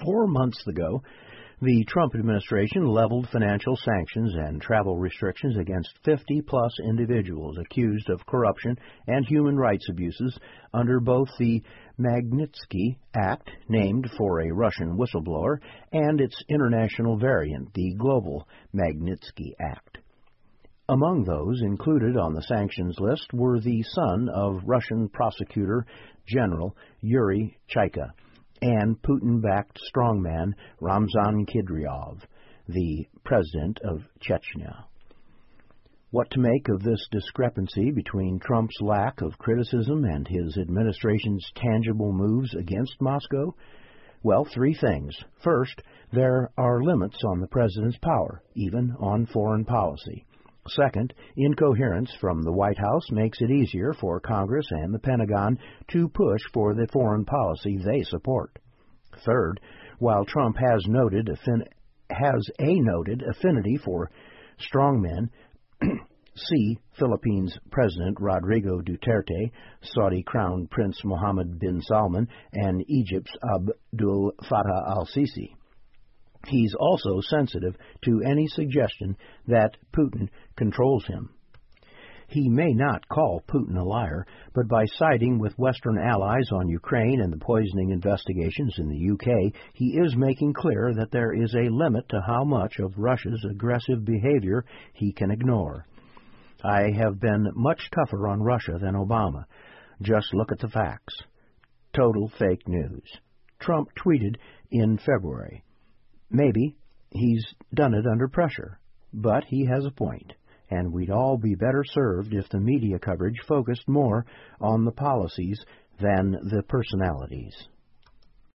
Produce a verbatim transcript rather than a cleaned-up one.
Four months ago, the Trump administration leveled financial sanctions and travel restrictions against fifty-plus individuals accused of corruption and human rights abuses under both the Magnitsky Act, named for a Russian whistleblower, and its international variant, the Global Magnitsky Act. Among those included on the sanctions list were the son of Russian prosecutor General Yuri Chaika and Putin-backed strongman Ramzan Kadyrov, the president of Chechnya. What to make of this discrepancy between Trump's lack of criticism and his administration's tangible moves against Moscow? Well, three things. First, there are limits on the president's power, even on foreign policy. Second, incoherence from the White House makes it easier for Congress and the Pentagon to push for the foreign policy they support. Third, while Trump has noted affin- has a noted affinity for strongmen, see Philippines President Rodrigo Duterte, Saudi Crown Prince Mohammed bin Salman, and Egypt's Abdul Fattah al-Sisi. He's also sensitive to any suggestion that Putin controls him. He may not call Putin a liar, but by siding with Western allies on Ukraine and the poisoning investigations in the U K, he is making clear that there is a limit to how much of Russia's aggressive behavior he can ignore. I have been much tougher on Russia than Obama. Just look at the facts. Total fake news. Trump tweeted in February. Maybe he's done it under pressure, but he has a point, and we'd all be better served if the media coverage focused more on the policies than the personalities.